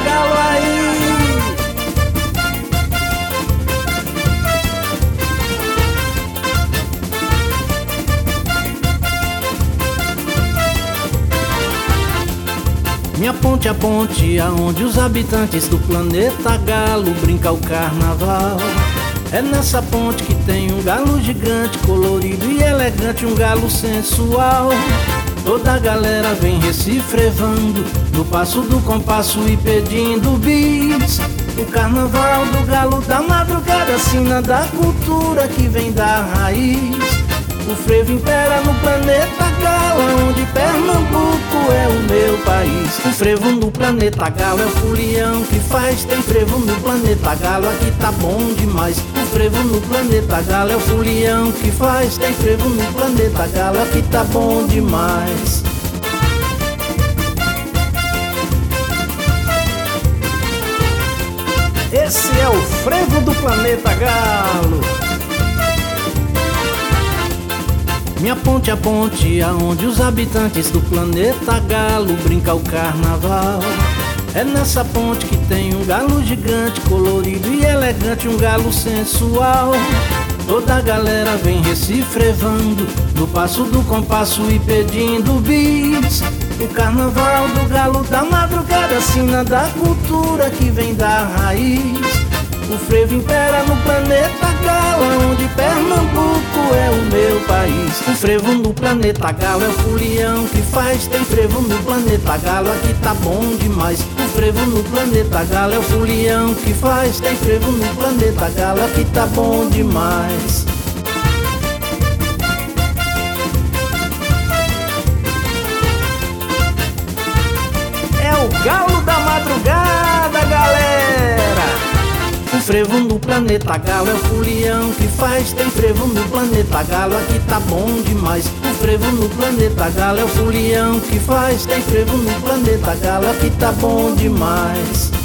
galo aí. Minha ponte é a ponte aonde os habitantes do planeta Galo brincam o carnaval. É nessa ponte que tem um galo gigante, colorido e elegante, um galo sensual. Toda a galera vem recifrevando no passo do compasso e pedindo bis. O carnaval do galo da madrugada, sina da cultura que vem da raiz. O frevo impera no planeta Galo, onde Pernambuco é o meu país. O frevo no planeta Galo é o folião que faz. Tem frevo no planeta Galo, aqui tá bom demais. O frevo no planeta Galo é o folião que faz. Tem frevo no planeta Galo, aqui tá bom demais. Esse é o frevo do planeta Galo. Minha ponte é a ponte aonde os habitantes do planeta Galo brincam o carnaval. É nessa ponte que tem um galo gigante, colorido e elegante, um galo sensual. Toda a galera vem recifrevando no passo do compasso e pedindo bis. O carnaval do galo da madrugada, sina da cultura que vem da raiz. O frevo impera no planeta Galo, onde Pernambuco é o meu país. O frevo no planeta Galo é o folião que faz. Tem frevo no planeta Galo, aqui tá bom demais. O frevo no planeta Galo é o folião que faz. Tem frevo no planeta Galo, aqui tá bom demais. É o galo da madrugada, galera. O frevo no planeta Galo é o folião que faz. Tem frevo no planeta Galo, aqui tá bom demais. O frevo no planeta Galo é o folião que faz. Tem frevo no planeta Galo, aqui tá bom demais.